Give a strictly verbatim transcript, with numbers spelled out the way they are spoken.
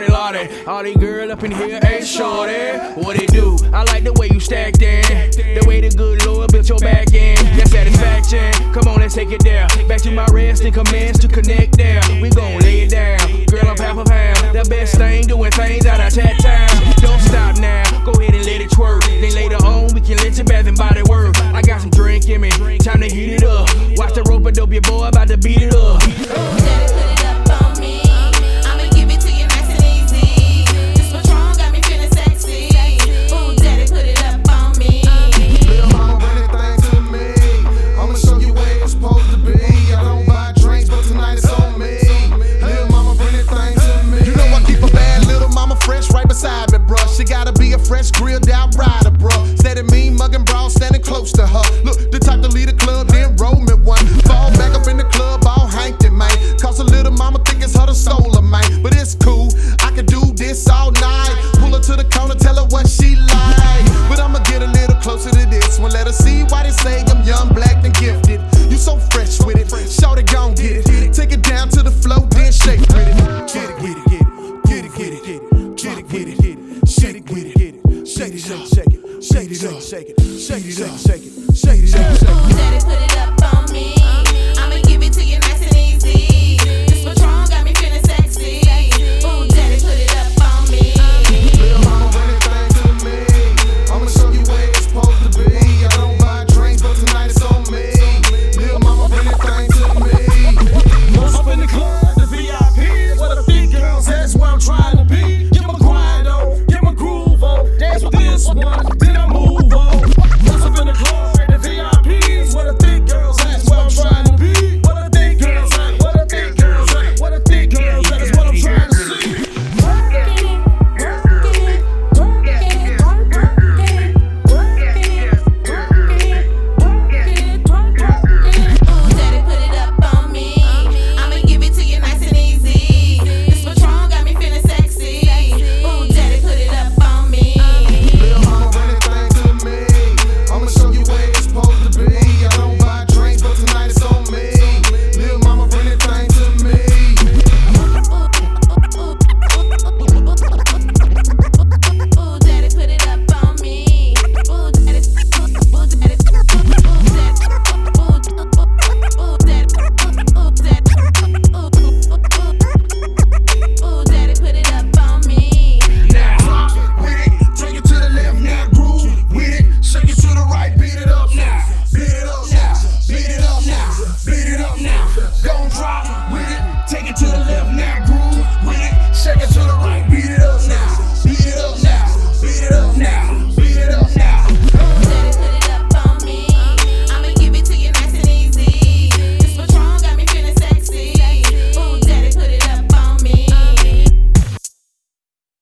lottie lottie. All these girls up in here ain't shorty. What it do? I like the way you stacked in, the way the good Lord built your back in. That satisfaction, come on, let's take it there. Back to my rest and commence to connect there. We gon' lay it down, girl, I'm half a pound. The best thing, doing things out of chat time. Don't stop now, go ahead and let it twerk. Then later on, we can let your bath and body work. I got some drink in me, time to heat it up. Watch the rope a dope, your boy about to beat it up. She gotta be a fresh grilled out rider, bruh. Steady mean, muggin' broad, standing close to her. Look, the type to lead a club, then roll me one. Fall back up in the club, all hanked it, man. Cause a little mama think it's her that stole her, man. But it's cool, I can do this all night. Pull her to the corner, tell her what she like. But I'ma get a little closer to this one. Let her see why they say I'm young, black, and gifted. You so fresh with it, shorty gon' get it. Take it down to the floor, then shake with it. Get it, get it, get it, get it, get it, get it, get it, get it. Shake it, get it, get it, shake it, shake it, shake it, shake it, shake it, shake it, shake it, shake it, shake it, shake it.